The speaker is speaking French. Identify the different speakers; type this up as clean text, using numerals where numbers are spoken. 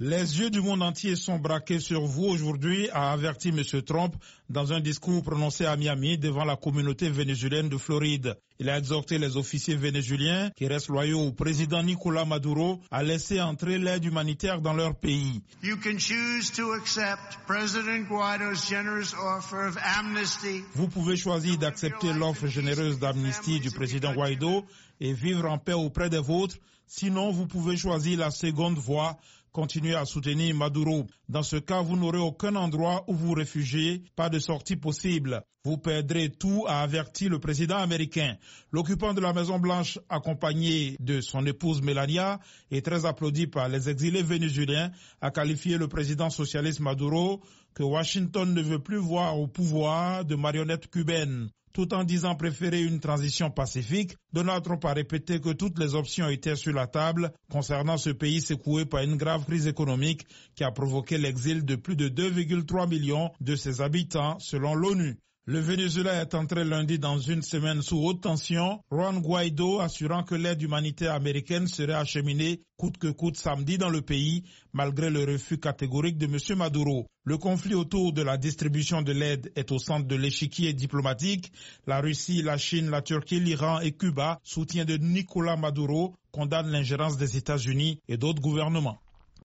Speaker 1: Les yeux du monde entier sont braqués sur vous aujourd'hui, a averti M. Trump dans un discours prononcé à Miami devant la communauté vénézuélienne de Floride. Il a exhorté les officiers vénézuéliens qui restent loyaux au président Nicolás Maduro à laisser entrer l'aide humanitaire dans leur pays. Vous pouvez choisir d'accepter l'offre généreuse d'amnistie du président Guaido et vivre en paix auprès des vôtres. Sinon, vous pouvez choisir la seconde voie, continuer à soutenir Maduro. Dans ce cas, vous n'aurez aucun endroit où vous réfugier, pas de sortie possible. Vous perdrez tout, a averti le président américain. L'occupant de la Maison-Blanche, accompagné de son épouse Melania et très applaudi par les exilés vénézuéliens, a qualifié le président socialiste Maduro que Washington ne veut plus voir au pouvoir de marionnettes cubaines. Tout en disant préférer une transition pacifique, Donald Trump a répété que toutes les options étaient sur la table concernant ce pays secoué par une grave crise économique qui a provoqué l'exil de plus de 2,3 millions de ses habitants, selon l'ONU. Le Venezuela est entré lundi dans une semaine sous haute tension, Juan Guaido assurant que l'aide humanitaire américaine serait acheminée coûte que coûte samedi dans le pays, malgré le refus catégorique de M. Maduro. Le conflit autour de la distribution de l'aide est au centre de l'échiquier diplomatique. La Russie, la Chine, la Turquie, l'Iran et Cuba, soutien de Nicolás Maduro, condamnent l'ingérence des États-Unis et d'autres gouvernements.